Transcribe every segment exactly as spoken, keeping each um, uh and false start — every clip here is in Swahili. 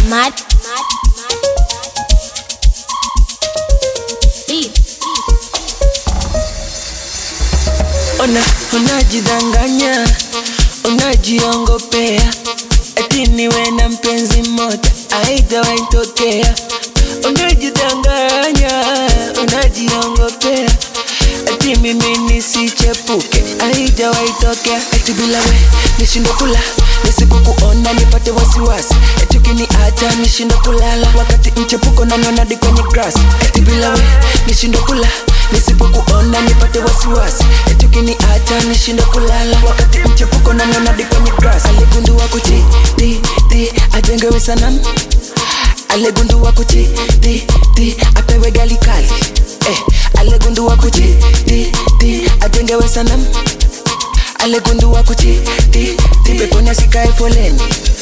Mad. Ona, unajidanganya, unajiongopea, eti niwe na mpenzi mmoja, haijawahi tokea. Unajidanganya, unajiongopea, eti mimi nisichepuke, haijawahi tokea. Eti bila we, nishindwe kula, nisipokuona nipate wasiwasi, eti ukiniacha nishindwe kulala, wakati mchepuko naniona hadi kwenye grass. Eti bila we, nishindwe kula, nisipokuona nipate wasiwasi, eti ukiniacha nishindwe kulala, wakati mchepuko naniona hadi kwenye grass. Aligundua kuchi, ti, ti, ajengewe sanamu. Aligundua kuchi, ti, ti, apewe gali kali. Eh, aligundua kuchi, ti, ti, ajengewe sanamu. Aligundua kuchi, ti, ti, peponi asikae foleni.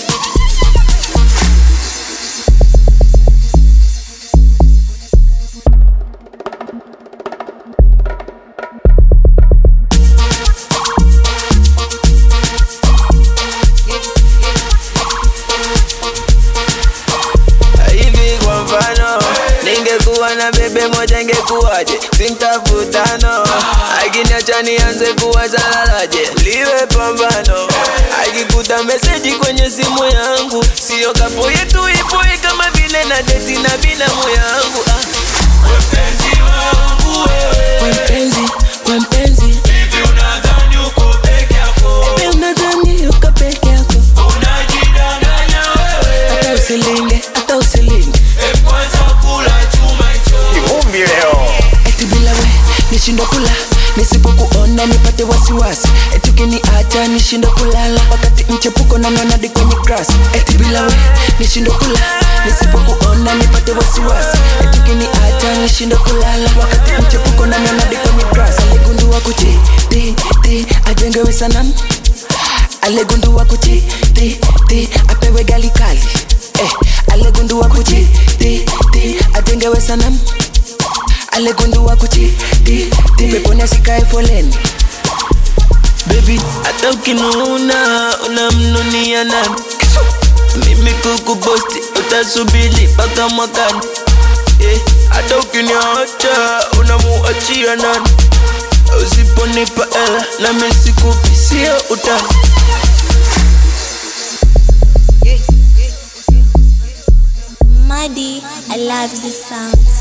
Ningekuwa na bebe moja ingekuwaje? Sintafutano, akiniacha nianze kuwaza lalaje? Liwe pambano, akikuta meseji kwenye simu yangu, sio kapo yetu ipoi kama vile na deti na binamu yangu. ah. Mpenzi wangu wewe, mpenzi, mpenzi, hivi unadhani uko peke yako? Hivi unadhani uko peke yako? Unajidanganya wewe, hata usilinge, hata usilinge. Eti bila we, nishindwe kula, nisipokuona nipate wasiwasi, eti ukiniacha nishindwe kulala, wakati mchepuko naniona hadi kwenye grass. Eti bila we, nishindwe kula, nisipokuona nipate wasiwasi, eti ukiniacha nishindwe kulala, wakati mchepuko naniona hadi kwenye grass. Aligundua kuchi, ti, ti, ajengewe sanamu. Aligundua kuchi, ti, ti, apewe gali kali. Eh, aligundua kuchi, ti, ti, ajengewe sanamu. Aligundua kuchi, ti, ti, peponi asikae foleni. Baby, hata ukinuna, unamnunia nani? Mimi kukuposti, utasubiri mpaka mwakani. eh, Hata ukiniacha, unamuachia nani? Usiponipa ela, na mimi sikupi, sio utani. Muddy, I love this sound.